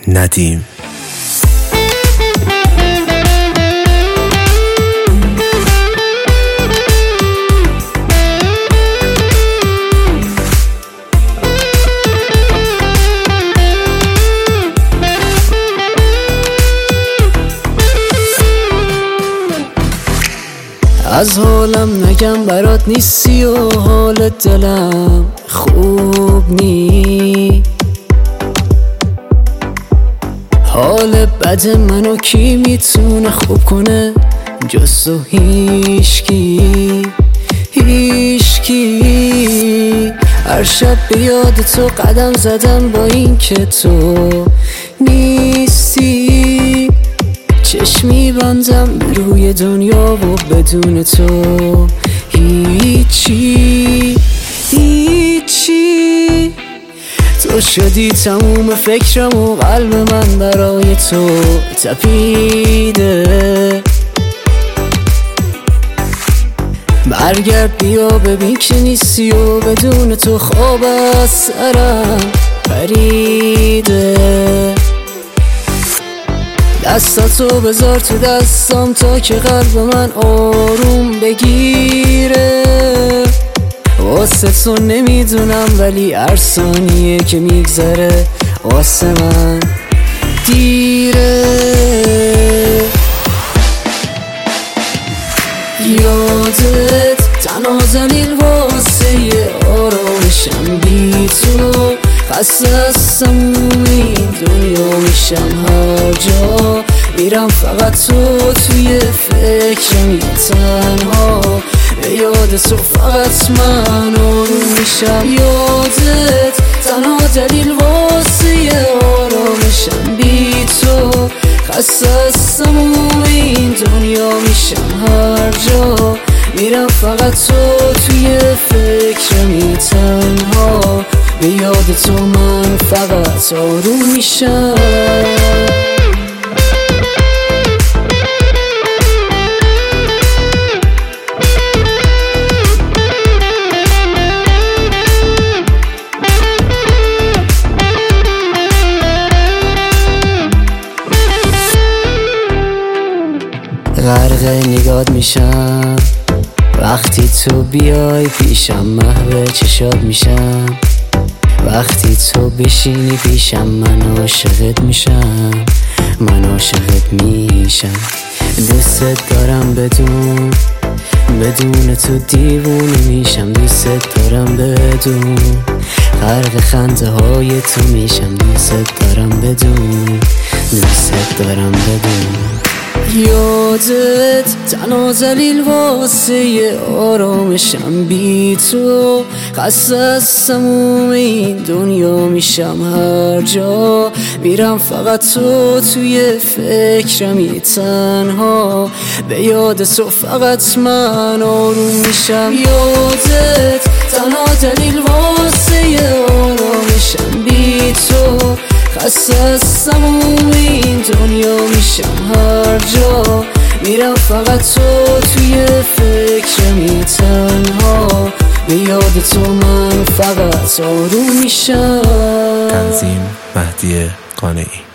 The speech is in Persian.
ندیم. از حالم نگم برات نیستی و حال دلم خوب نی. حال بد منو کی میتونه خوب کنه جز تو؟ هیشکی هر شب به یاد تو قدم زدم با این که تو نیستی. چشمی بندم روی دنیا و بدون تو هیچی. تو شدی تموم فکرم و قلب من برای تو تپیده. برگرد بیا ببین که نیستی و بدون تو خواب از سرم پریده. دستاتو بذار تو دستم تا که قلب من آروم بگیره. واسه تو نمیدونم ولی هر ثانیه که میگذره واسه من دیره. یادت تنها دلیل واسه آرامشم بی تو. خسته از تموم این دنیا میشم هر جا میرم فقط تو توی فکرم تنها. به یاد تو فقط من آروم میشم. یادت تنها دلیل واسه آرامشم بی تو. خسته از تموم این دنیا میشم هر جا میرم فقط تو توی فکرم تنها. به یاد تو من فقط آروم میشم. غرق نگات میشم وقتی تو بیای پیشم. محو چشات میشم وقتی تو بشینی پیشم. من عاشقت میشم دوست دارم بدون تو دیوونه میشم. دوست دارم بدون غرق خنده های تو میشم. دوست دارم بدون یادت تنها دلیل واسه آرامشم بی تو. خسته از تموم این دنیا میشم هر جا میرم فقط تو توی فکرم تنها. به یاد تو فقط من آروم میشم. یادت تنها دلیل واسه آرامشم بی تو. خسته از تموم این دنیا میشم هر جا میرم فقط تو توی فکرم تنها. به یاد تو من فقط آروم میشم. تنظیم مهدی قانعی.